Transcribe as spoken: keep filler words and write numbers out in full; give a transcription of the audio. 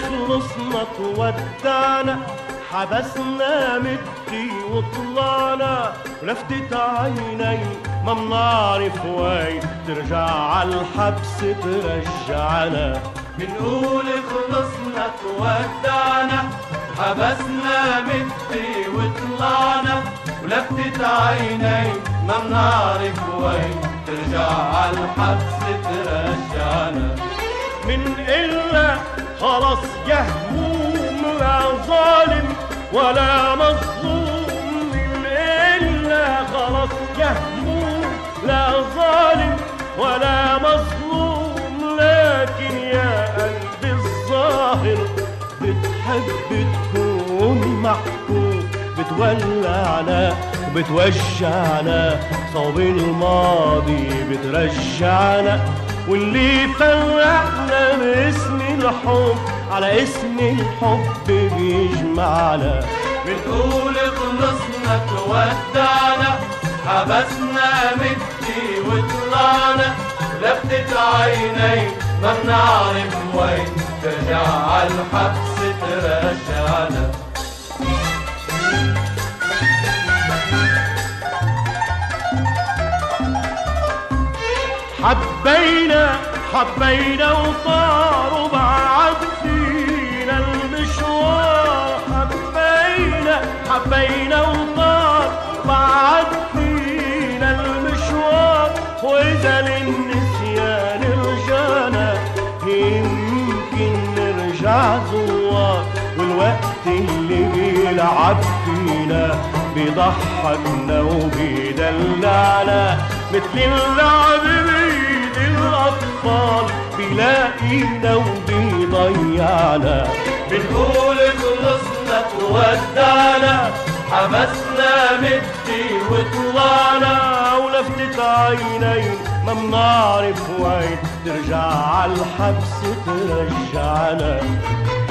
خلصنا تودعنا، حبسنا مدي وطلعنا، ولفتت عيني ما منعرف وين ترجع عالحبس ترجعنا. منقول خلصنا تودعنا، حبسنا مدي وطلعنا، ولفتت عيني ما منعرف وين ترجع عالحبس ترجعنا. من إلا خلص يا هموم لا ظالم ولا مظلوم، من إلا خلص يا هموم لا ظالم ولا مظلوم، لكن يا قلبي الظاهر بتحب تكون محكوم، بتولعنا وبتوجعنا، صوب الماضي بترجعنا، واللي فرقنا باسم الحب على اسم الحب بيجمعنا. بنقول خلصنا تودعنا، حبسنا مدي وطلعنا، لفتت عيني ما منعرف وين ترجع عالحبس ترجعنا. حبينا حبينا وطار وبعد فينا المشوار، حبينا حبينا وطار بعد فينا المشوار، وإذا للنسيان رجعنا يمكن نرجع زوار، والوقت اللي بيلعب فينا بيضحكنا وبيدلعنا، مثل اللعب بيد الأطفال بيلاقينا وبيضيعنا. بنقول خلصنا تودعنا، حبسنا مدي وطلعنا، ولفتت عيني ما منعرف وين ترجع عالحبس ترجعنا.